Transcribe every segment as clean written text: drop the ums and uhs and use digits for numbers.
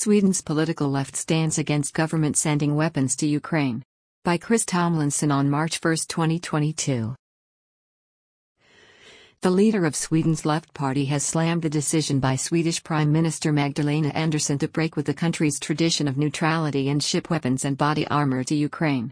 Sweden's political left stands against government sending weapons to Ukraine. By Chris Tomlinson on March 1, 2022. The leader of Sweden's Left Party has slammed the decision by Swedish Prime Minister Magdalena Andersson to break with the country's tradition of neutrality and ship weapons and body armor to Ukraine.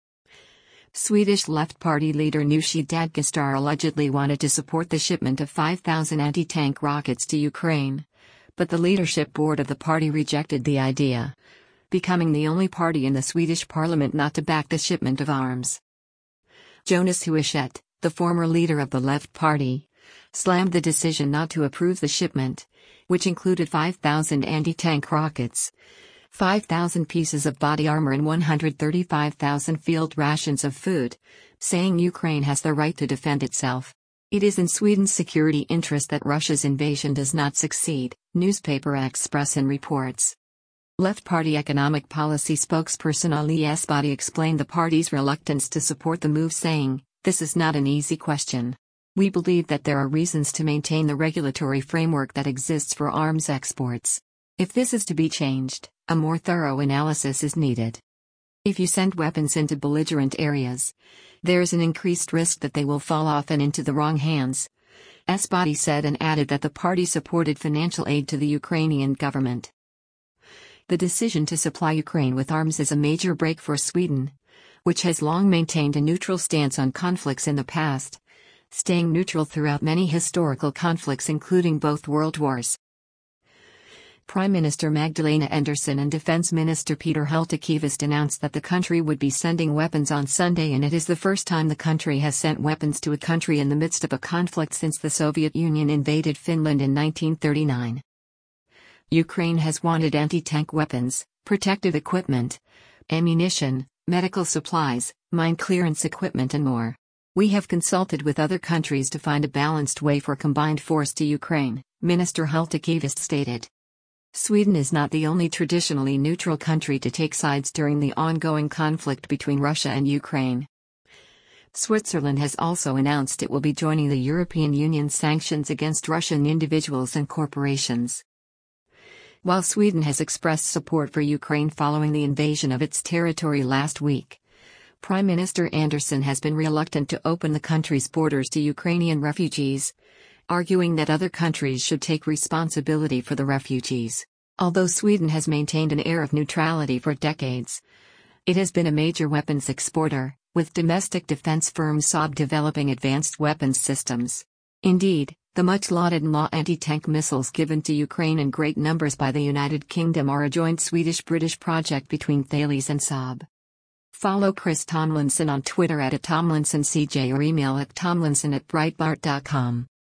Swedish Left Party leader Nooshi Dadgostar allegedly wanted to support the shipment of 5,000 anti-tank rockets to Ukraine, but the leadership board of the party rejected the idea, becoming the only party in the Swedish parliament not to back the shipment of arms. Jonas Huiset, the former leader of the Left Party, slammed the decision not to approve the shipment, which included 5,000 anti-tank rockets, 5,000 pieces of body armor and 135,000 field rations of food, saying Ukraine has the right to defend itself. It is in Sweden's security interest that Russia's invasion does not succeed, newspaper Expressen reports. Left Party economic policy spokesperson Ali Esbati explained the party's reluctance to support the move, saying, "This is not an easy question. We believe that there are reasons to maintain the regulatory framework that exists for arms exports. If this is to be changed, a more thorough analysis is needed. If you send weapons into belligerent areas, there is an increased risk that they will fall off and into the wrong hands," Esbati said, and added that the party supported financial aid to the Ukrainian government. The decision to supply Ukraine with arms is a major break for Sweden, which has long maintained a neutral stance on conflicts in the past, staying neutral throughout many historical conflicts including both world wars. Prime Minister Magdalena Andersson and Defense Minister Peter Hultqvist announced that the country would be sending weapons on Sunday, and it is the first time the country has sent weapons to a country in the midst of a conflict since the Soviet Union invaded Finland in 1939. Ukraine has wanted anti-tank weapons, protective equipment, ammunition, medical supplies, mine clearance equipment and more. We have consulted with other countries to find a balanced way for combined force to Ukraine, Minister Hultqvist stated. Sweden is not the only traditionally neutral country to take sides during the ongoing conflict between Russia and Ukraine. Switzerland has also announced it will be joining the European Union's sanctions against Russian individuals and corporations. While Sweden has expressed support for Ukraine following the invasion of its territory last week, Prime Minister Andersson has been reluctant to open the country's borders to Ukrainian refugees, arguing that other countries should take responsibility for the refugees. Although Sweden has maintained an air of neutrality for decades, it has been a major weapons exporter, with domestic defense firm Saab developing advanced weapons systems. Indeed, the much-lauded NLAW anti-tank missiles given to Ukraine in great numbers by the United Kingdom are a joint Swedish-British project between Thales and Saab. Follow Chris Tomlinson on Twitter @TomlinsonCJ or email at tomlinson@breitbart.com.